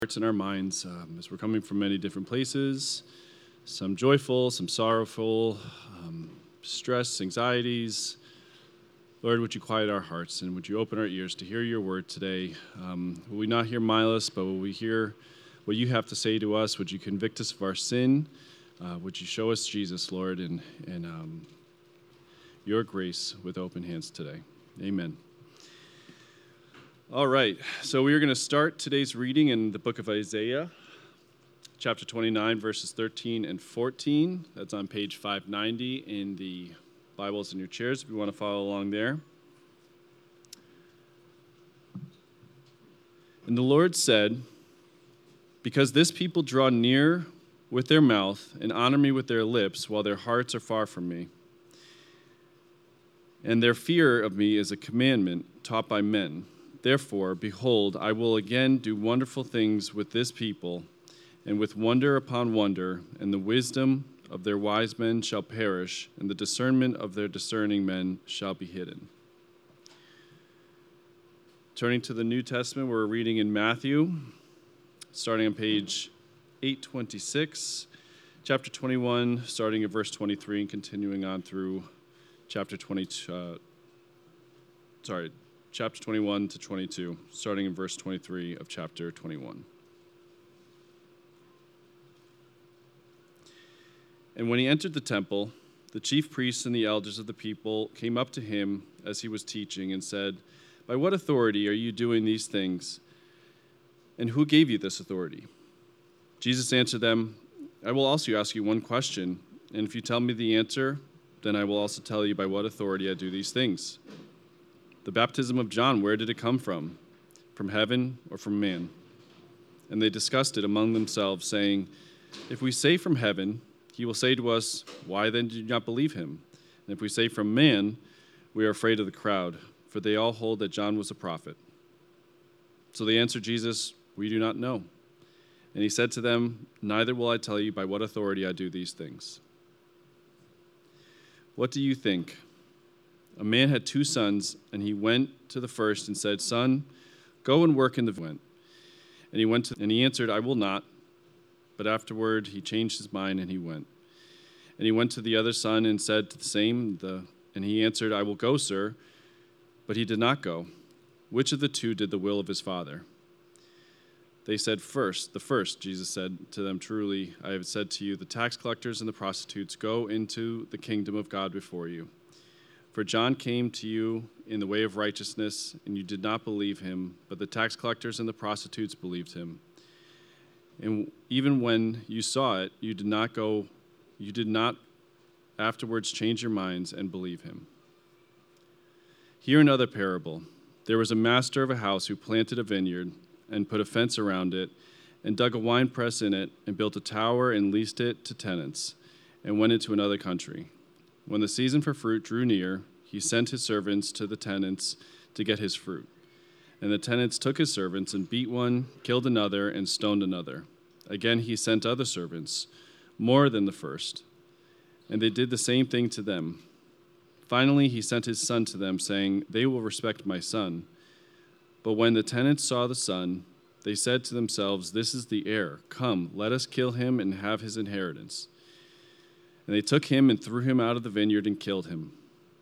Hearts and our minds as we're coming from many different places, some joyful, some sorrowful, stress, anxieties. Lord, would you quiet our hearts and would you open our ears to hear your word today? Will we not hear mindless, but will we hear what you have to say to us? Would you convict us of our sin? Would you show us Jesus, Lord, and your grace with open hands today? Amen. All right, so we are going to start today's reading in the book of Isaiah, chapter 29, verses 13 and 14. That's on page 590 in the Bibles in your chairs if you want to follow along there. And the Lord said, "Because this people draw near with their mouth and honor me with their lips, while their hearts are far from me, and their fear of me is a commandment taught by men. Therefore, behold, I will again do wonderful things with this people, and with wonder upon wonder, and the wisdom of their wise men shall perish, and the discernment of their discerning men shall be hidden." Turning to the New Testament, we're reading in Matthew, starting on page 826, chapter 21, starting at verse 23, and continuing on through chapter 21 to 22, starting in verse 23 of chapter 21. And when he entered the temple, the chief priests and the elders of the people came up to him as he was teaching and said, "By what authority are you doing these things? And who gave you this authority?" Jesus answered them, "I will also ask you one question, and if you tell me the answer, then I will also tell you by what authority I do these things. The baptism of John, where did it come from? From heaven or from man?" And they discussed it among themselves, saying, "If we say from heaven, he will say to us, 'Why then do you not believe him?' And if we say from man, we are afraid of the crowd, for they all hold that John was a prophet." So they answered Jesus, "We do not know." And he said to them, "Neither will I tell you by what authority I do these things. What do you think? A man had 2 sons, and he went to the first and said, 'Son, go and work in the vineyard.' And he answered, 'I will not.' But afterward he changed his mind, and he went. And he went to the other son and said the same. And he answered, 'I will go, sir.' But he did not go. Which of the 2 did the will of his father?" They said, the first. Jesus said to them, "Truly, I have said to you, the tax collectors and the prostitutes go into the kingdom of God before you. For John came to you in the way of righteousness, and you did not believe him, but the tax collectors and the prostitutes believed him. And even when you saw it, you did not afterwards change your minds and believe him. Hear another parable. There was a master of a house who planted a vineyard and put a fence around it and dug a winepress in it and built a tower and leased it to tenants and went into another country. When the season for fruit drew near, he sent his servants to the tenants to get his fruit. And the tenants took his servants and beat one, killed another, and stoned another. Again he sent other servants, more than the first, and they did the same thing to them. Finally he sent his son to them, saying, 'They will respect my son.' But when the tenants saw the son, they said to themselves, 'This is the heir. Come, let us kill him and have his inheritance.' And they took him and threw him out of the vineyard and killed him.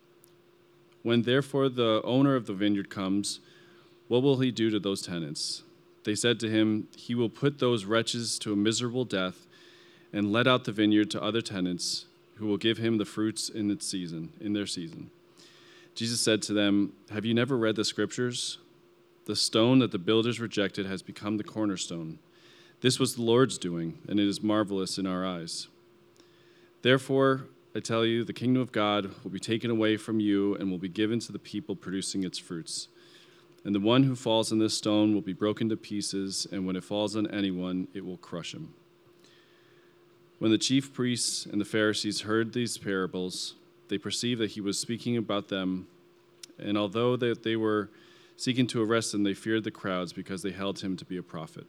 When therefore the owner of the vineyard comes, what will he do to those tenants?" They said to him, "He will put those wretches to a miserable death and let out the vineyard to other tenants who will give him the fruits in their season." Jesus said to them, "Have you never read the scriptures? The stone that the builders rejected has become the cornerstone. This was the Lord's doing, and it is marvelous in our eyes. Therefore, I tell you, the kingdom of God will be taken away from you and will be given to the people producing its fruits. And the one who falls on this stone will be broken to pieces, and when it falls on anyone, it will crush him." When the chief priests and the Pharisees heard these parables, they perceived that he was speaking about them, and although they were seeking to arrest him, they feared the crowds because they held him to be a prophet.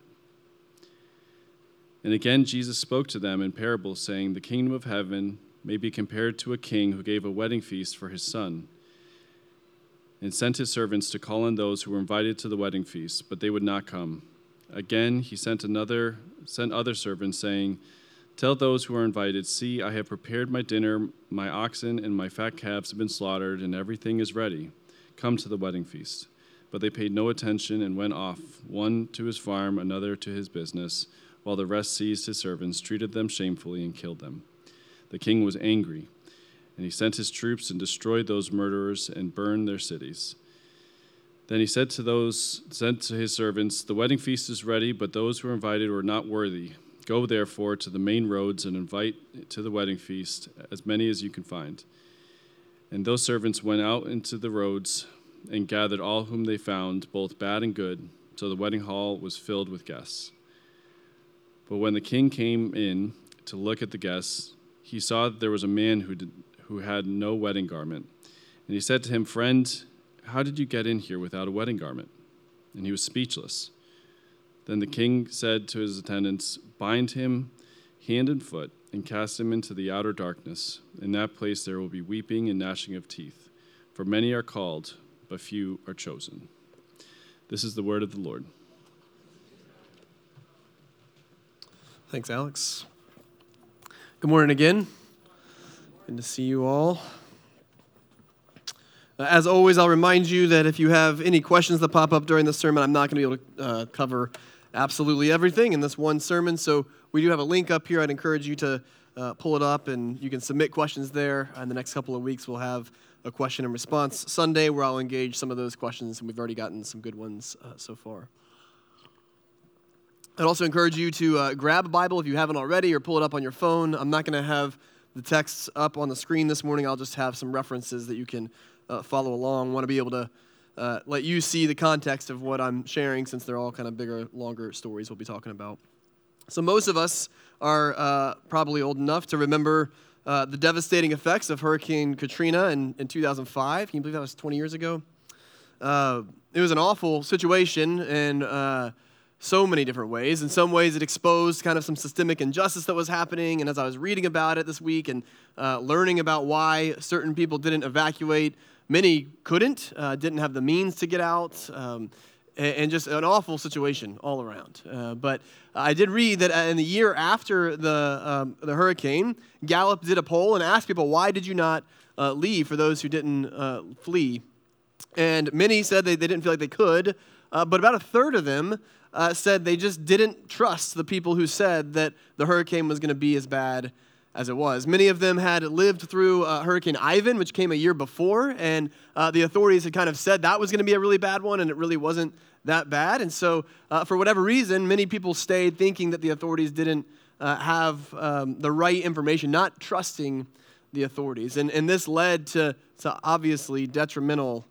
And again Jesus spoke to them in parables, saying, "The kingdom of heaven may be compared to a king who gave a wedding feast for his son, and sent his servants to call on those who were invited to the wedding feast, but they would not come. Again, he sent other servants, saying, "Tell those who are invited, see, I have prepared my dinner, my oxen and my fat calves have been slaughtered, and everything is ready. Come to the wedding feast." But they paid no attention and went off, one to his farm, another to his business, while the rest seized his servants, treated them shamefully, and killed them. The king was angry, and he sent his troops and destroyed those murderers and burned their cities. Then he sent to his servants, "The wedding feast is ready, but those who are invited were not worthy. Go therefore to the main roads and invite to the wedding feast as many as you can find." And those servants went out into the roads and gathered all whom they found, both bad and good, so the wedding hall was filled with guests. But when the king came in to look at the guests, he saw that there was a man who had no wedding garment. And he said to him, "Friend, how did you get in here without a wedding garment?" And he was speechless. Then the king said to his attendants, "Bind him hand and foot and cast him into the outer darkness. In that place there will be weeping and gnashing of teeth, for many are called, but few are chosen." This is the word of the Lord. Thanks, Alex. Good morning again. Good to see you all. As always, I'll remind you that if you have any questions that pop up during the sermon, I'm not going to be able to cover absolutely everything in this one sermon. So we do have a link up here. I'd encourage you to pull it up, and you can submit questions there. In the next couple of weeks, we'll have a question and response Sunday where I'll engage some of those questions, and we've already gotten some good ones so far. I'd also encourage you to grab a Bible if you haven't already, or pull it up on your phone. I'm not going to have the texts up on the screen this morning. I'll just have some references that you can follow along. I want to be able to let you see the context of what I'm sharing, since they're all kind of bigger, longer stories we'll be talking about. So most of us are probably old enough to remember the devastating effects of Hurricane Katrina in 2005. Can you believe that was 20 years ago? It was an awful situation in so many different ways. In some ways, it exposed kind of some systemic injustice that was happening. And as I was reading about it this week and learning about why certain people didn't evacuate, many couldn't, didn't have the means to get out, and just an awful situation all around. But I did read that in the year after the hurricane, Gallup did a poll and asked people, why did you not leave, for those who didn't flee? And many said they didn't feel like they could, but about a third of them said they just didn't trust the people who said that the hurricane was going to be as bad as it was. Many of them had lived through Hurricane Ivan, which came a year before, and the authorities had kind of said that was going to be a really bad one, and it really wasn't that bad. And so, for whatever reason, many people stayed thinking that the authorities didn't have the right information, not trusting the authorities. And this led to obviously detrimental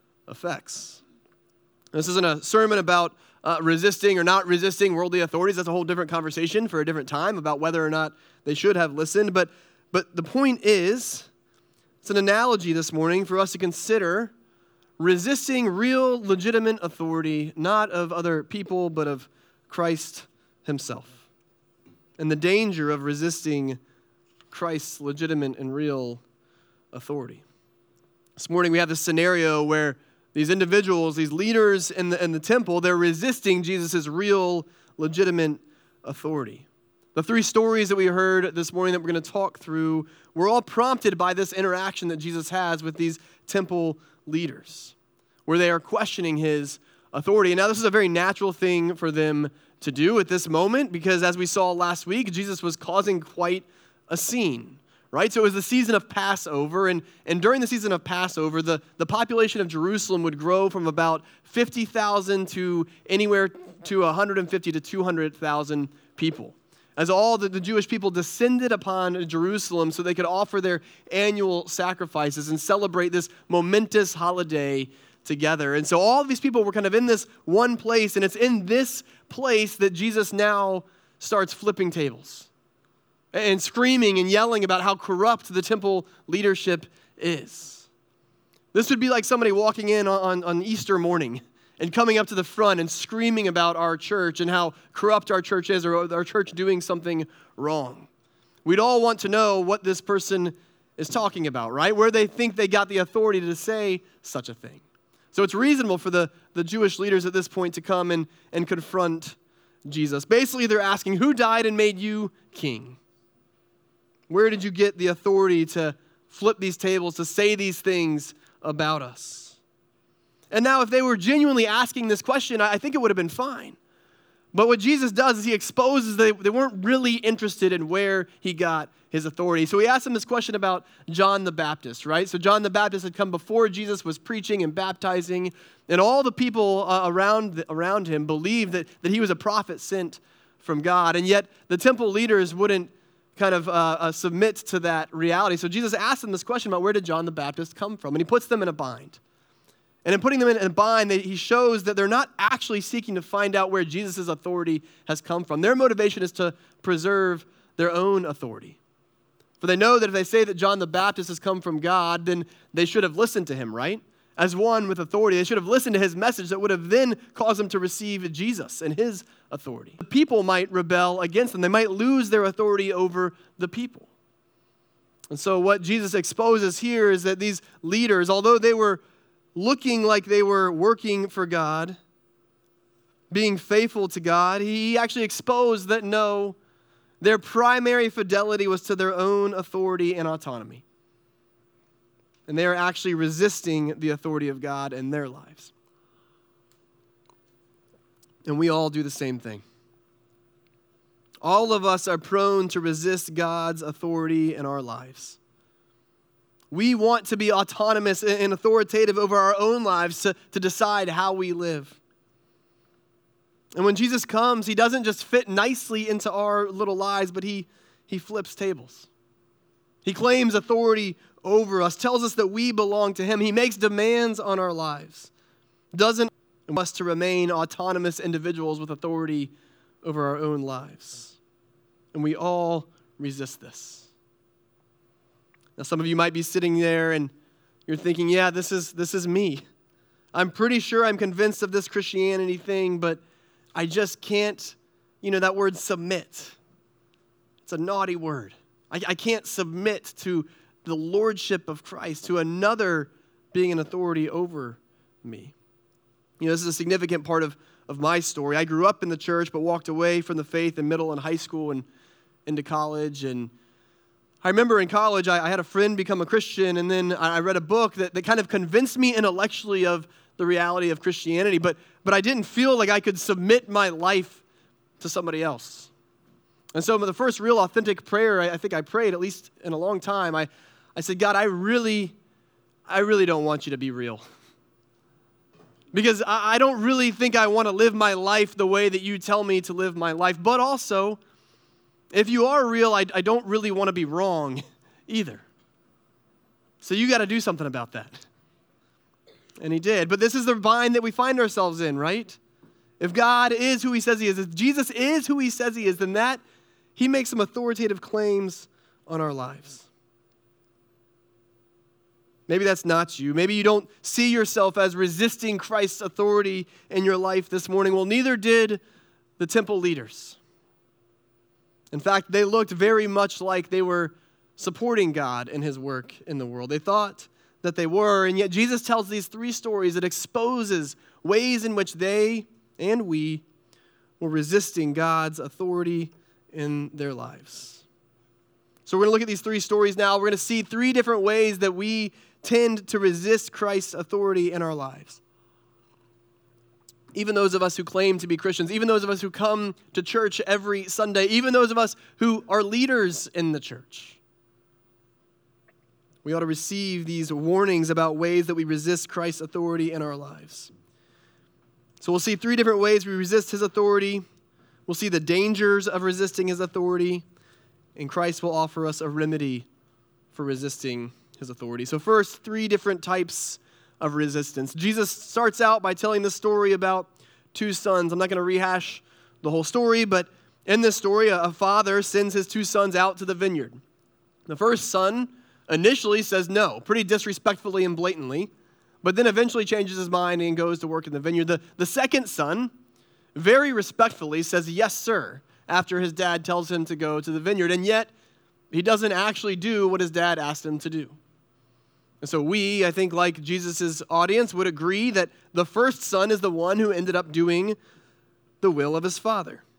effects. This isn't a sermon about resisting or not resisting worldly authorities. That's a whole different conversation for a different time about whether or not they should have listened. But the point is, it's an analogy this morning for us to consider resisting real, legitimate authority, not of other people, but of Christ himself. And the danger of resisting Christ's legitimate and real authority. This morning we have this scenario where these individuals, these leaders in the temple, they're resisting Jesus' real, legitimate authority. The three stories that we heard this morning that we're going to talk through were all prompted by this interaction that Jesus has with these temple leaders, where they are questioning his authority. And now this is a very natural thing for them to do at this moment, because as we saw last week, Jesus was causing quite a scene. Right? So it was the season of Passover, and during the season of Passover, the population of Jerusalem would grow from about 50,000 to anywhere to 150 to 200,000 people, as all the Jewish people descended upon Jerusalem so they could offer their annual sacrifices and celebrate this momentous holiday together. And so all of these people were kind of in this one place, and it's in this place that Jesus now starts flipping tables and screaming and yelling about how corrupt the temple leadership is. This would be like somebody walking in on Easter morning and coming up to the front and screaming about our church and how corrupt our church is, or our church doing something wrong. We'd all want to know what this person is talking about, right? Where they think they got the authority to say such a thing. So it's reasonable for the Jewish leaders at this point to come and confront Jesus. Basically, they're asking, who died and made you king? Where did you get the authority to flip these tables, to say these things about us? And now, if they were genuinely asking this question, I think it would have been fine. But what Jesus does is he exposes they weren't really interested in where he got his authority. So he asked them this question about John the Baptist, right? So John the Baptist had come before Jesus was preaching and baptizing, and all the people around him believed that he was a prophet sent from God. And yet the temple leaders wouldn't kind of submit to that reality. So Jesus asked them this question about where did John the Baptist come from? And he puts them in a bind. And in putting them in a bind, he shows that they're not actually seeking to find out where Jesus' authority has come from. Their motivation is to preserve their own authority. For they know that if they say that John the Baptist has come from God, then they should have listened to him, right? As one with authority. They should have listened to his message that would have then caused them to receive Jesus and his authority. The people might rebel against them. They might lose their authority over the people. And so what Jesus exposes here is that these leaders, although they were looking like they were working for God, being faithful to God, he actually exposed that no, their primary fidelity was to their own authority and autonomy. And they are actually resisting the authority of God in their lives. And we all do the same thing. All of us are prone to resist God's authority in our lives. We want to be autonomous and authoritative over our own lives to decide how we live. And when Jesus comes, he doesn't just fit nicely into our little lives, but he flips tables. He claims authority over us, tells us that we belong to him. He makes demands on our lives. Doesn't want us to remain autonomous individuals with authority over our own lives. And we all resist this. Now, some of you might be sitting there and you're thinking, yeah, this is me. I'm pretty sure I'm convinced of this Christianity thing, but I just can't, that word submit. It's a naughty word. I can't submit to the lordship of Christ, to another being an authority over me. This is a significant part of my story. I grew up in the church, but walked away from the faith in middle and high school and into college. And I remember in college, I had a friend become a Christian, and then I read a book that kind of convinced me intellectually of the reality of Christianity, but I didn't feel like I could submit my life to somebody else. And so the first real authentic prayer I think I prayed, at least in a long time, I said, God, I really don't want you to be real. Because I don't really think I want to live my life the way that you tell me to live my life. But also, if you are real, I don't really want to be wrong either. So you got to do something about that. And he did. But this is the bind that we find ourselves in, right? If God is who he says he is, if Jesus is who he says he is, then he makes some authoritative claims on our lives. Maybe that's not you. Maybe you don't see yourself as resisting Christ's authority in your life this morning. Well, neither did the temple leaders. In fact, they looked very much like they were supporting God in his work in the world. They thought that they were, and yet Jesus tells these three stories that exposes ways in which they and we were resisting God's authority in their lives. So we're going to look at these three stories now. We're going to see three different ways that we tend to resist Christ's authority in our lives. Even those of us who claim to be Christians, even those of us who come to church every Sunday, even those of us who are leaders in the church. We ought to receive these warnings about ways that we resist Christ's authority in our lives. So we'll see three different ways we resist his authority. We'll see the dangers of resisting his authority, and Christ will offer us a remedy for resisting his authority. So first, three different types of resistance. Jesus starts out by telling the story about two sons. I'm not going to rehash the whole story, but in this story, a father sends his two sons out to the vineyard. The first son initially says no, pretty disrespectfully and blatantly, but then eventually changes his mind and goes to work in the vineyard. The second son very respectfully says yes, sir, after his dad tells him to go to the vineyard, and yet he doesn't actually do what his dad asked him to do. And so we, I think, like Jesus' audience, would agree that the first son is the one who ended up doing the will of his father.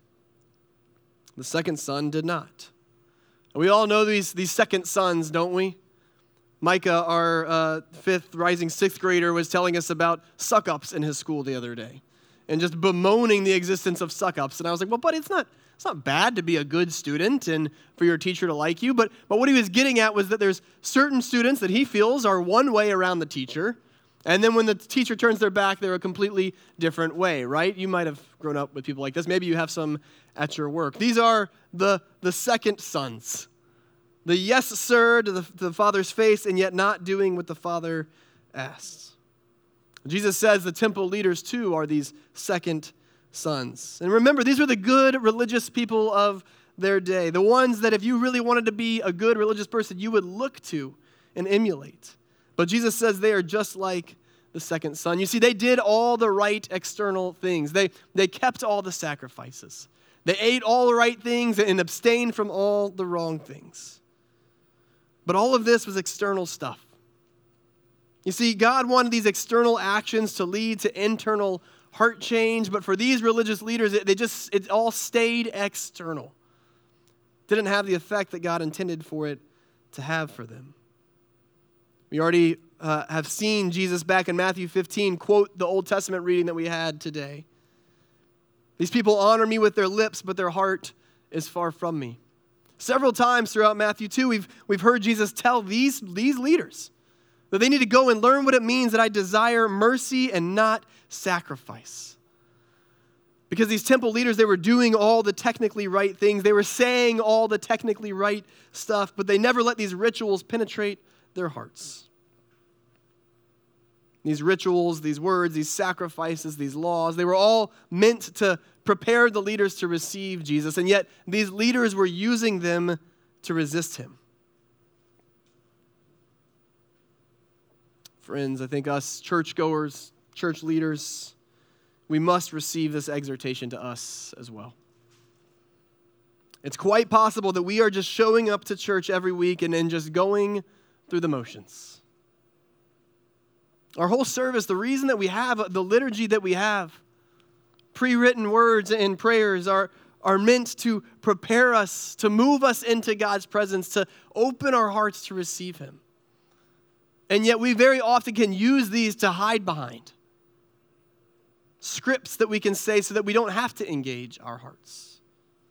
The second son did not. We all know these second sons, don't we? Micah, our fifth rising sixth grader, was telling us about suck-ups in his school the other day and just bemoaning the existence of suck-ups. And I was like, well, buddy, it's not bad to be a good student and for your teacher to like you. But what he was getting at was that there's certain students that he feels are one way around the teacher. And then when the teacher turns their back, they're a completely different way, right? You might have grown up with people like this. Maybe you have some at your work. These are the second sons. The yes, sir, to the Father's face, and yet not doing what the Father asks. Jesus says the temple leaders, too, are these second sons. And remember, these were the good religious people of their day, the ones that if you really wanted to be a good religious person, you would look to and emulate. But Jesus says they are just like the second son. You see, they did all the right external things. They kept all the sacrifices. They ate all the right things and abstained from all the wrong things. But all of this was external stuff. You see, God wanted these external actions to lead to internal heart change, but for these religious leaders, it all stayed external. Didn't have the effect that God intended for it to have for them. We already have seen Jesus back in Matthew 15 quote the Old Testament reading that we had today. These people honor me with their lips, but their heart is far from me. Several times throughout Matthew 2, we've heard Jesus tell these leaders that they need to go and learn what it means that I desire mercy and not sacrifice. Because these temple leaders, they were doing all the technically right things. They were saying all the technically right stuff, but they never let these rituals penetrate their hearts. These rituals, these words, these sacrifices, these laws, they were all meant to prepare the leaders to receive Jesus, and yet these leaders were using them to resist him. Friends, I think us churchgoers, church leaders, we must receive this exhortation to us as well. It's quite possible that we are just showing up to church every week and then just going through the motions. Our whole service, the reason that we have the liturgy that we have, pre-written words and prayers are meant to prepare us, to move us into God's presence, to open our hearts to receive him. And yet we very often can use these to hide behind scripts that we can say so that we don't have to engage our hearts.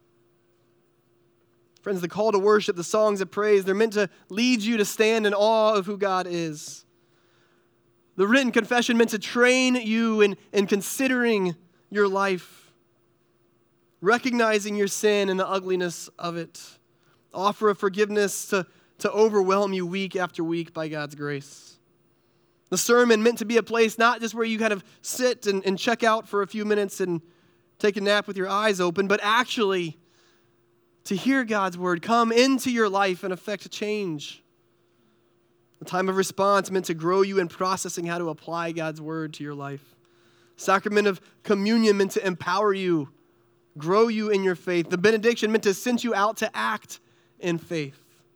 Friends, the call to worship, the songs of praise, they're meant to lead you to stand in awe of who God is. The written confession meant to train you in considering your life, recognizing your sin and the ugliness of it. Offer of forgiveness to overwhelm you week after week by God's grace. The sermon meant to be a place not just where you kind of sit and check out for a few minutes and take a nap with your eyes open, but actually to hear God's word come into your life and affect a change. The time of response meant to grow you in processing how to apply God's word to your life. Sacrament of communion meant to empower you, grow you in your faith. The benediction meant to send you out to act in faith.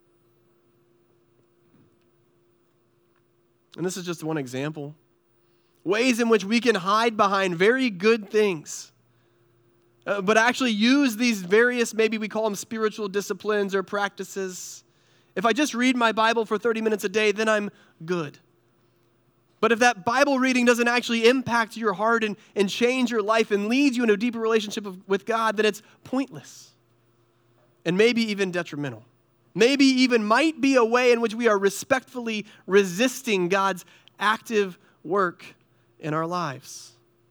And this is just one example. Ways in which we can hide behind very good things, but actually use these various, maybe we call them spiritual disciplines or practices. If I just read my Bible for 30 minutes a day, then I'm good. But if that Bible reading doesn't actually impact your heart and change your life and lead you into a deeper relationship with God, then it's pointless and maybe even detrimental. Maybe even might be a way in which we are respectfully resisting God's active work in our lives.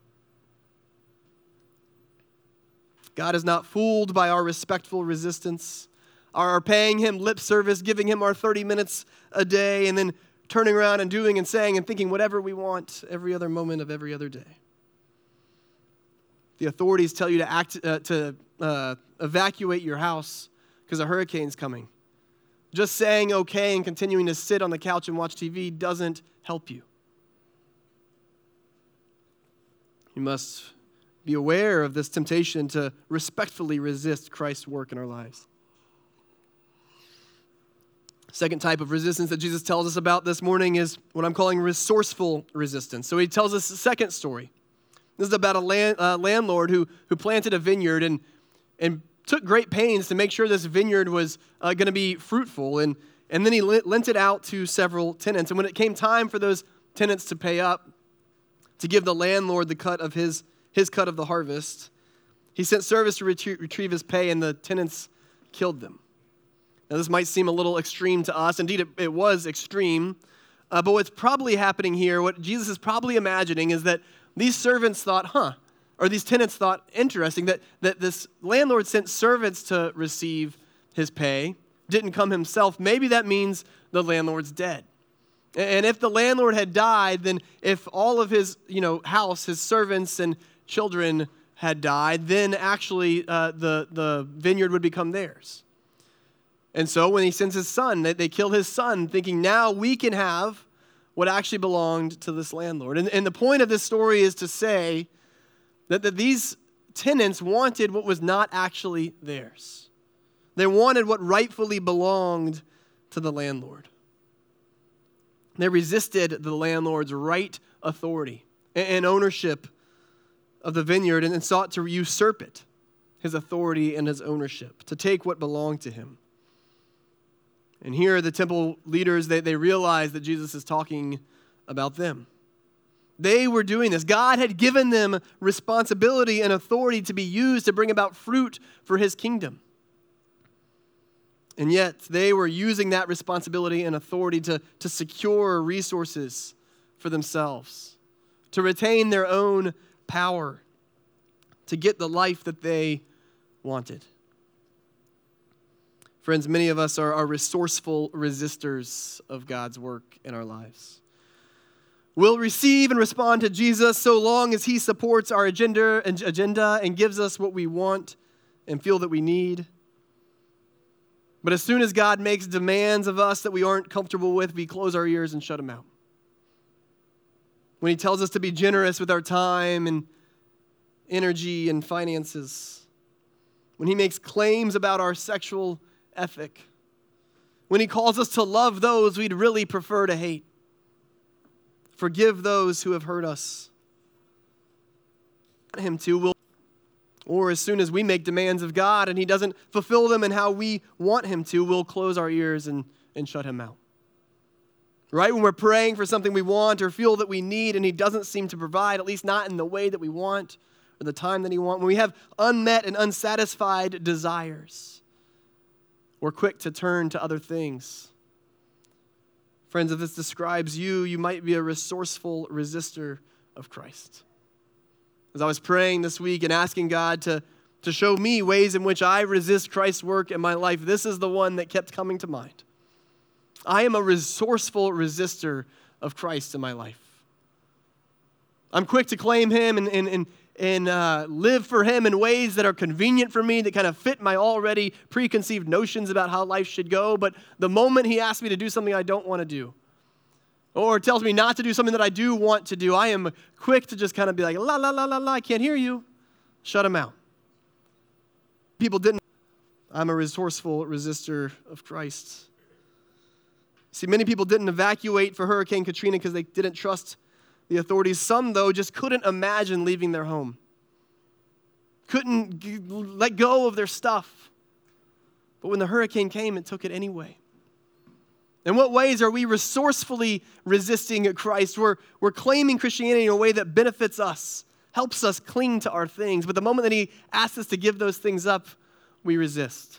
God is not fooled by our respectful resistance, our paying him lip service, giving him our 30 minutes a day, and then turning around and doing and saying and thinking whatever we want every other moment of every other day. The authorities tell you to evacuate your house because a hurricane's coming. Just saying okay and continuing to sit on the couch and watch TV doesn't help you. You must be aware of this temptation to respectfully resist Christ's work in our lives. Second type of resistance that Jesus tells us about this morning is what I'm calling resourceful resistance. So he tells us a second story. This is about a landlord who planted a vineyard, and took great pains to make sure this vineyard was going to be fruitful. And then he lent it out to several tenants. And when it came time for those tenants to pay up, to give the landlord the cut of his cut of the harvest, he sent servants to retrieve his pay, and the tenants killed them. Now, this might seem a little extreme to us. Indeed, it was extreme. But what's probably happening here, what Jesus is probably imagining, is that these servants thought, or these tenants thought, interesting, that this landlord sent servants to receive his pay, didn't come himself. Maybe that means the landlord's dead. And if the landlord had died, then if all of his house, his servants and children had died, then actually the vineyard would become theirs. And so when he sends his son, they kill his son, thinking now we can have what actually belonged to this landlord. And the point of this story is to say that these tenants wanted what was not actually theirs. They wanted what rightfully belonged to the landlord. They resisted the landlord's right authority and ownership of the vineyard and sought to usurp it, his authority and his ownership, to take what belonged to him. And here the temple leaders, they realized that Jesus is talking about them. They were doing this. God had given them responsibility and authority to be used to bring about fruit for his kingdom. And yet they were using that responsibility and authority to secure resources for themselves, to retain their own power, to get the life that they wanted. Friends, many of us are resourceful resistors of God's work in our lives. We'll receive and respond to Jesus so long as he supports our agenda and gives us what we want and feel that we need. But as soon as God makes demands of us that we aren't comfortable with, we close our ears and shut him out. When he tells us to be generous with our time and energy and finances, when he makes claims about our sexual ethic, when he calls us to love those we'd really prefer to hate, forgive those who have hurt us, him to, or as soon as we make demands of God and he doesn't fulfill them in how we want him to, we'll close our ears and shut him out. Right? When we're praying for something we want or feel that we need and he doesn't seem to provide, at least not in the way that we want or the time that he wants, when we have unmet and unsatisfied desires, we're quick to turn to other things. Friends, if this describes you, you might be a resourceful resistor of Christ. As I was praying this week and asking God to show me ways in which I resist Christ's work in my life, this is the one that kept coming to mind. I am a resourceful resistor of Christ in my life. I'm quick to claim him and live for him in ways that are convenient for me, that kind of fit my already preconceived notions about how life should go. But the moment he asks me to do something I don't want to do, or tells me not to do something that I do want to do, I am quick to just kind of be like, la, la, la, la, la, I can't hear you. Shut him out. I'm a resourceful resistor of Christ. See, many people didn't evacuate for Hurricane Katrina because they didn't trust the authorities. Some, though, just couldn't imagine leaving their home. Couldn't let go of their stuff. But when the hurricane came, it took it anyway. In what ways are we resourcefully resisting Christ? We're claiming Christianity in a way that benefits us, helps us cling to our things. But the moment that he asks us to give those things up, we resist.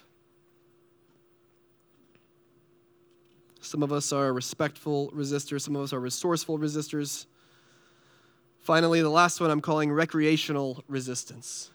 Some of us are respectful resistors. Some of us are resourceful resistors. Finally, the last one I'm calling recreational resistance.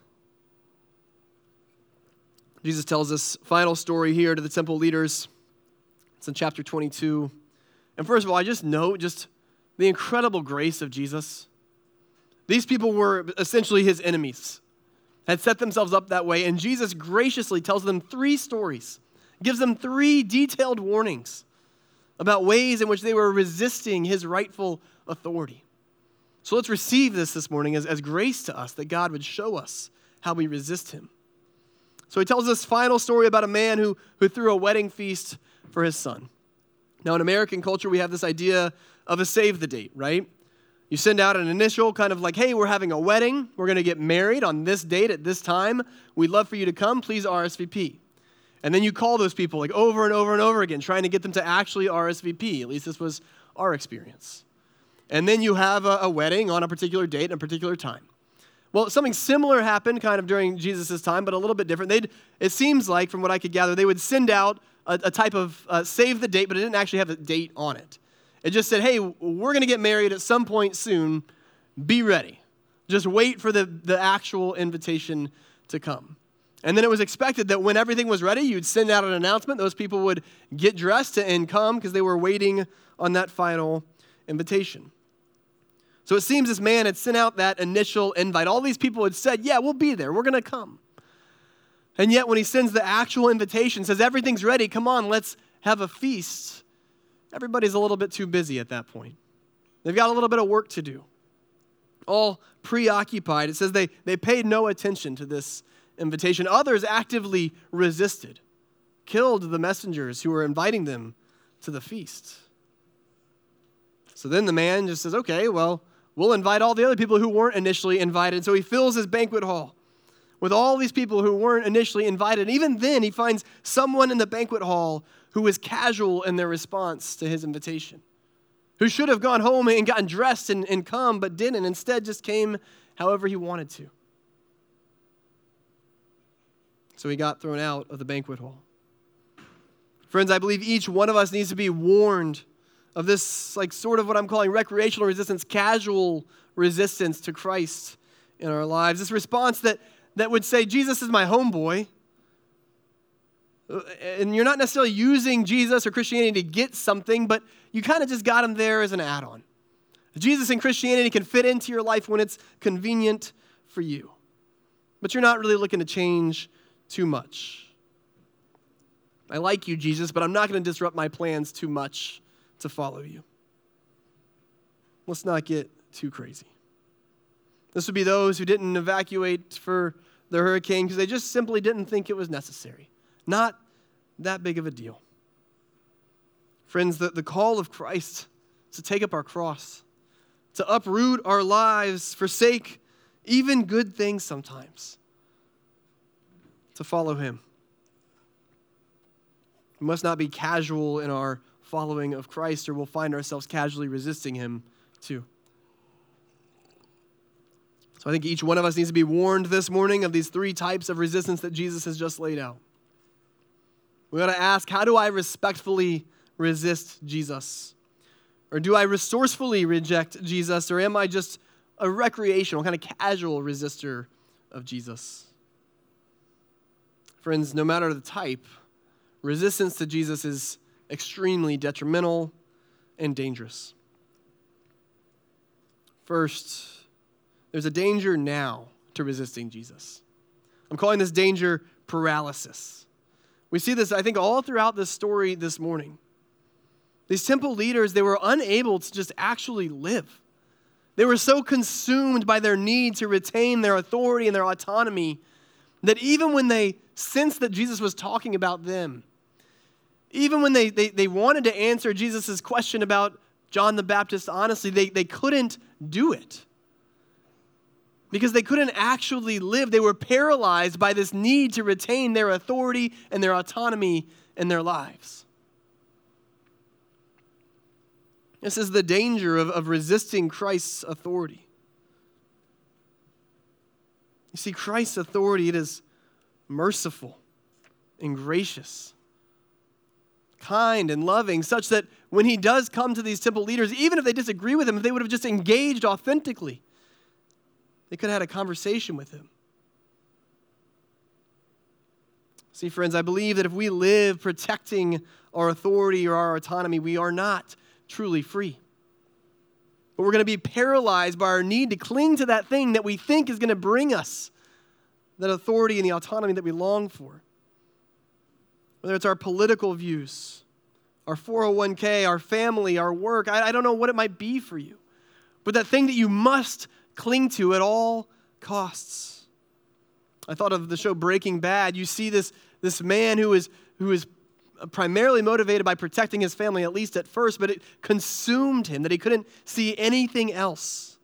Jesus tells this final story here to the temple leaders. It's in chapter 22. And first of all, I just note the incredible grace of Jesus. These people were essentially his enemies, had set themselves up that way, and Jesus graciously tells them 3 stories, gives them 3 detailed warnings about ways in which they were resisting his rightful authority. So let's receive this morning as grace to us, that God would show us how we resist him. So he tells this final story about a man who threw a wedding feast for his son. Now, in American culture, we have this idea of a save the date, right? You send out an initial kind of like, hey, we're having a wedding. We're going to get married on this date at this time. We'd love for you to come. Please RSVP. And then you call those people like over and over and over again, trying to get them to actually RSVP. At least this was our experience. And then you have a wedding on a particular date and a particular time. Well, something similar happened kind of during Jesus' time, but a little bit different. It seems like, from what I could gather, they would send out a type of save the date, but it didn't actually have a date on it. It just said, hey, we're going to get married at some point soon. Be ready. Just wait for the actual invitation to come. And then it was expected that when everything was ready, you'd send out an announcement. Those people would get dressed and come because they were waiting on that final invitation. So it seems this man had sent out that initial invite. All these people had said, yeah, we'll be there. We're going to come. And yet when he sends the actual invitation, says, everything's ready. Come on, let's have a feast. Everybody's a little bit too busy at that point. They've got a little bit of work to do. All preoccupied. It says they paid no attention to this invitation. Others actively resisted, killed the messengers who were inviting them to the feast. So then the man just says, okay, well, we'll invite all the other people who weren't initially invited. So he fills his banquet hall with all these people who weren't initially invited. And even then, he finds someone in the banquet hall who was casual in their response to his invitation, who should have gone home and gotten dressed and come, but didn't. Instead, just came however he wanted to. So he got thrown out of the banquet hall. Friends, I believe each one of us needs to be warned of this, like sort of what I'm calling recreational resistance, casual resistance to Christ in our lives. This response that would say, Jesus is my homeboy. And you're not necessarily using Jesus or Christianity to get something, but you kind of just got him there as an add-on. Jesus and Christianity can fit into your life when it's convenient for you. But you're not really looking to change too much. I like you, Jesus, but I'm not going to disrupt my plans too much to follow you. Let's not get too crazy. This would be those who didn't evacuate for the hurricane because they just simply didn't think it was necessary. Not that big of a deal. Friends, the call of Christ is to take up our cross, to uproot our lives, forsake even good things sometimes, to follow him. We must not be casual in our following of Christ, or we'll find ourselves casually resisting him too. So I think each one of us needs to be warned this morning of these three types of resistance that Jesus has just laid out. We ought to ask, how do I respectfully resist Jesus? Or do I resourcefully reject Jesus? Or am I just a recreational, kind of casual resistor of Jesus? Friends, no matter the type, resistance to Jesus is extremely detrimental and dangerous. First, there's a danger now to resisting Jesus. I'm calling this danger paralysis. We see this, I think, all throughout this story this morning. These temple leaders, they were unable to just actually live. They were so consumed by their need to retain their authority and their autonomy that even when they sensed that Jesus was talking about them, even when they wanted to answer Jesus' question about John the Baptist honestly, they couldn't do it. Because they couldn't actually live. They were paralyzed by this need to retain their authority and their autonomy in their lives. This is the danger of resisting Christ's authority. You see, Christ's authority, it is merciful and gracious, kind and loving, such that when he does come to these temple leaders, even if they disagree with him, if they would have just engaged authentically, they could have had a conversation with him. See, friends, I believe that if we live protecting our authority or our autonomy, we are not truly free. But we're going to be paralyzed by our need to cling to that thing that we think is going to bring us that authority and the autonomy that we long for. Whether it's our political views, our 401k, our family, our work, I don't know what it might be for you. But that thing that you must cling to at all costs. I thought of the show Breaking Bad. You see this man who is primarily motivated by protecting his family, at least at first, but it consumed him, that he couldn't see anything else.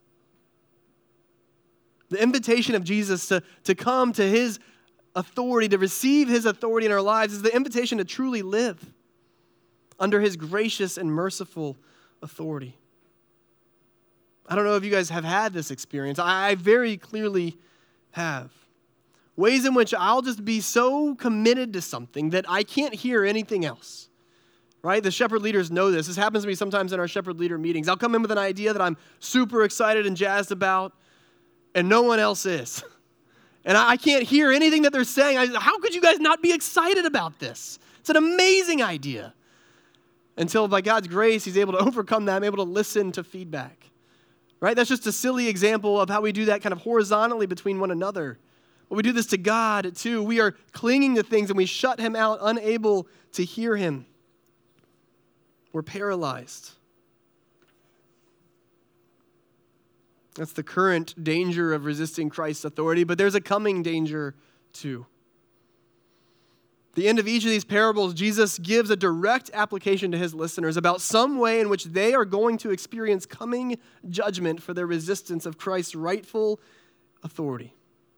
The invitation of Jesus to come to his authority, to receive his authority in our lives, is the invitation to truly live under his gracious and merciful authority. I don't know if you guys have had this experience. I very clearly have. Ways in which I'll just be so committed to something that I can't hear anything else. Right? The shepherd leaders know this. This happens to me sometimes in our shepherd leader meetings. I'll come in with an idea that I'm super excited and jazzed about, and no one else is. And I can't hear anything that they're saying. How could you guys not be excited about this? It's an amazing idea. Until by God's grace, he's able to overcome that. I'm able to listen to feedback. Right? That's just a silly example of how we do that kind of horizontally between one another. But we do this to God too. We are clinging to things and we shut him out, unable to hear him. We're paralyzed. That's the current danger of resisting Christ's authority, but there's a coming danger too. At the end of each of these parables, Jesus gives a direct application to his listeners about some way in which they are going to experience coming judgment for their resistance of Christ's rightful authority.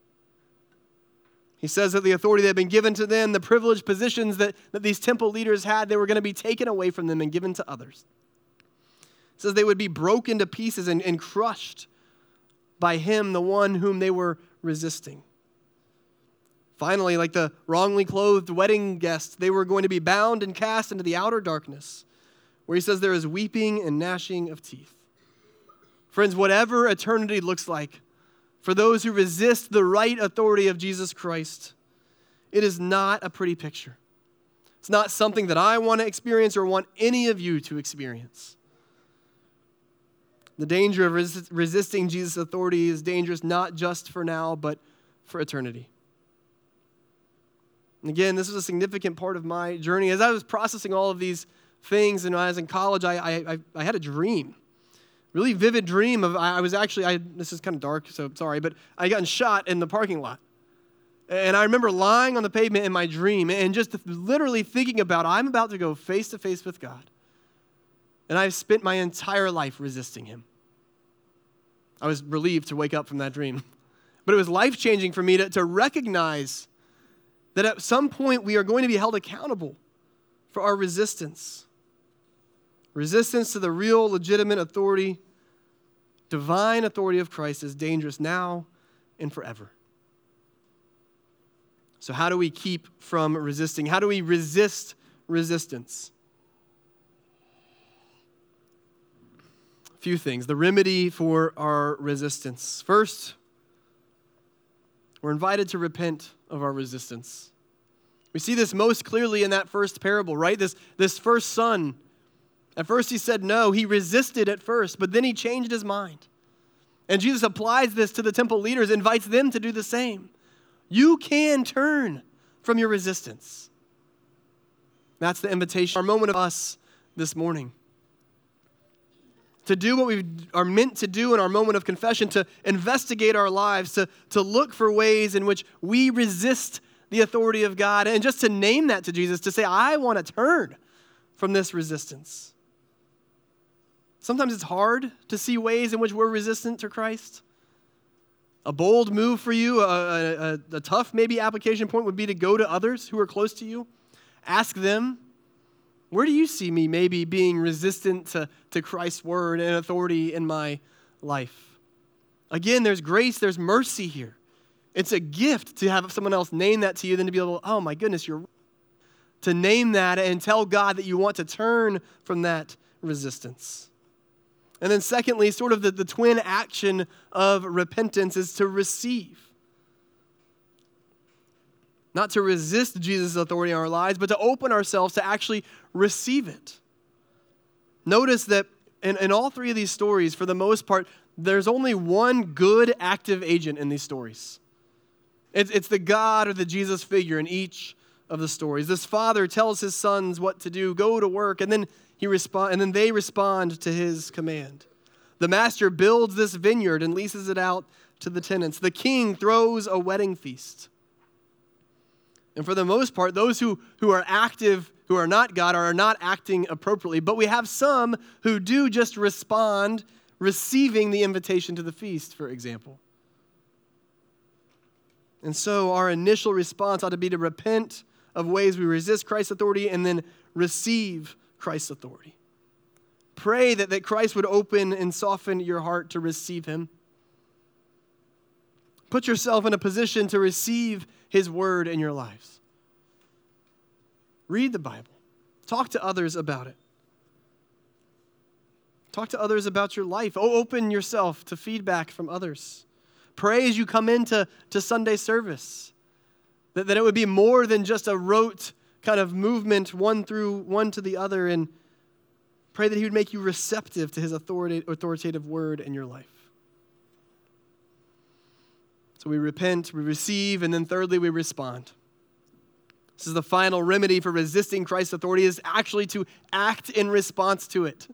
He says that the authority that had been given to them, the privileged positions that these temple leaders had, they were going to be taken away from them and given to others. He says they would be broken to pieces and crushed by him, the one whom they were resisting. Finally, like the wrongly clothed wedding guests, they were going to be bound and cast into the outer darkness, where he says there is weeping and gnashing of teeth. Friends, whatever eternity looks like for those who resist the right authority of Jesus Christ, it is not a pretty picture. It's not something that I want to experience or want any of you to experience. The danger of resisting Jesus' authority is dangerous not just for now, but for eternity. And again, this was a significant part of my journey. As I was processing all of these things, and when I was in college, I had a dream, really vivid dream of, this is kind of dark, so sorry, but I got shot in the parking lot. And I remember lying on the pavement in my dream and just literally thinking about, I'm about to go face to face with God. And I've spent my entire life resisting him. I was relieved to wake up from that dream. But it was life-changing for me to recognize that at some point we are going to be held accountable for our resistance. Resistance to the real, legitimate authority, divine authority of Christ is dangerous now and forever. So how do we keep from resisting? How do we resist resistance? A few things. The remedy for our resistance. First, we're invited to repent of our resistance. We see this most clearly in that first parable, right? This first son, at first he said no. He resisted at first, but then he changed his mind. And Jesus applies this to the temple leaders, invites them to do the same. You can turn from your resistance. That's the invitation, our moment of us this morning. To do what we are meant to do in our moment of confession, to investigate our lives, to look for ways in which we resist the authority of God, and just to name that to Jesus, to say, I want to turn from this resistance. Sometimes it's hard to see ways in which we're resistant to Christ. A bold move for you, a tough maybe application point would be to go to others who are close to you. Ask them, where do you see me maybe being resistant to Christ's word and authority in my life? Again, there's grace, there's mercy here. It's a gift to have someone else name that to you than to be able to, oh my goodness, you're to name that and tell God that you want to turn from that resistance. And then secondly, sort of the twin action of repentance is to receive. Not to resist Jesus' authority in our lives, but to open ourselves to actually receive it. Notice that in all three of these stories, for the most part, there's only one good active agent in these stories. It's the God or the Jesus figure in each of the stories. This father tells his sons what to do, go to work, and then they respond to his command. The master builds this vineyard and leases it out to the tenants. The king throws a wedding feast. And for the most part, those who are active who are not God are not acting appropriately, but we have some who do just respond, receiving the invitation to the feast, for example. And so our initial response ought to be to repent of ways we resist Christ's authority and then receive Christ's authority. Pray that Christ would open and soften your heart to receive him. Put yourself in a position to receive his word in your lives. Read the Bible. Talk to others about it. Talk to others about your life. Open yourself to feedback from others. Pray as you come into Sunday service. That it would be more than just a rote kind of movement one to the other, and pray that he would make you receptive to his authoritative word in your life. So we repent, we receive, and then thirdly, we respond. This is the final remedy for resisting Christ's authority, is actually to act in response to it.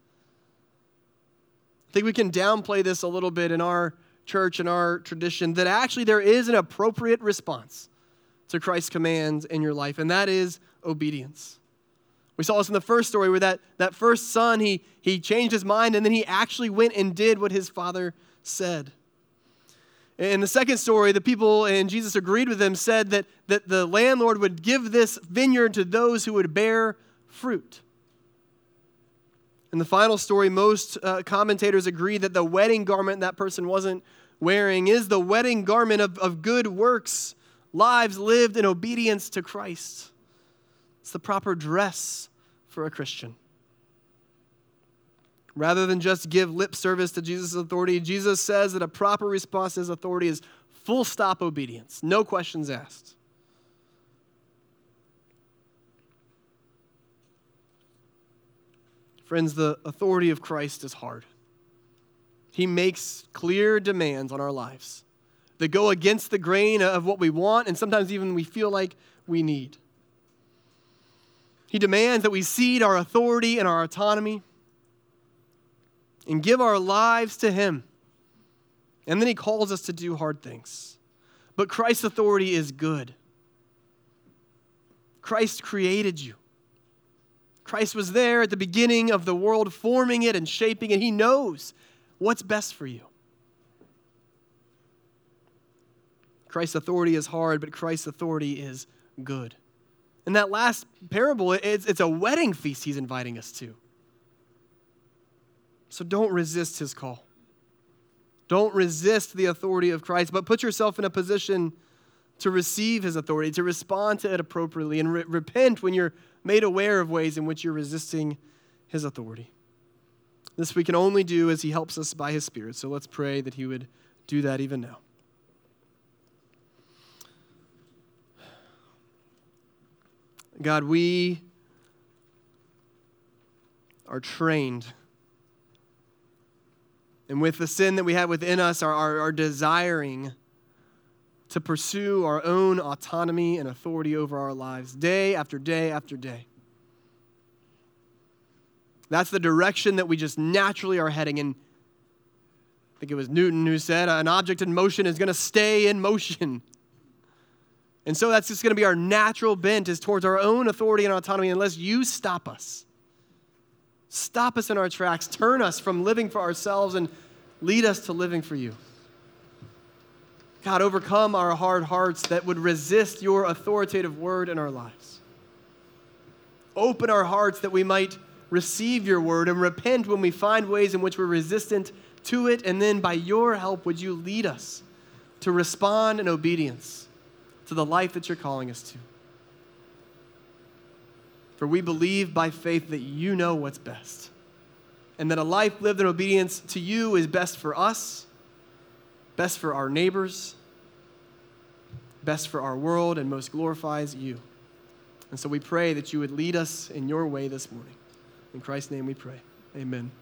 I think we can downplay this a little bit in our church and our tradition, that actually there is an appropriate response to Christ's commands in your life, and that is obedience. We saw this in the first story where that first son, he changed his mind, and then he actually went and did what his father said. In the second story, the people, and Jesus agreed with them, said that the landlord would give this vineyard to those who would bear fruit. In the final story, most commentators agree that the wedding garment that person wasn't wearing is the wedding garment of good works, lives lived in obedience to Christ. It's the proper dress for a Christian. Rather than just give lip service to Jesus' authority, Jesus says that a proper response to his authority is full stop obedience, no questions asked. Friends, the authority of Christ is hard. He makes clear demands on our lives that go against the grain of what we want and sometimes even we feel like we need. He demands that we cede our authority and our autonomy and give our lives to him. And then he calls us to do hard things. But Christ's authority is good. Christ created you. Christ was there at the beginning of the world, forming it and shaping it. He knows what's best for you. Christ's authority is hard, but Christ's authority is good. In that last parable, it's a wedding feast he's inviting us to. So don't resist his call. Don't resist the authority of Christ, but put yourself in a position to receive his authority, to respond to it appropriately, and repent when you're made aware of ways in which you're resisting his authority. This we can only do as he helps us by his Spirit. So let's pray that he would do that even now. God, we are trained. And with the sin that we have within us, are desiring to pursue our own autonomy and authority over our lives day after day after day. That's the direction that we just naturally are heading in. I think it was Newton who said, an object in motion is going to stay in motion. And so that's just going to be our natural bent, is towards our own authority and autonomy, unless you stop us. Stop us in our tracks. Turn us from living for ourselves and lead us to living for you. God, overcome our hard hearts that would resist your authoritative word in our lives. Open our hearts that we might receive your word and repent when we find ways in which we're resistant to it. And then by your help, would you lead us to respond in obedience to the life that you're calling us to. For we believe by faith that you know what's best, and that a life lived in obedience to you is best for us, best for our neighbors, best for our world, and most glorifies you. And so we pray that you would lead us in your way this morning. In Christ's name we pray. Amen.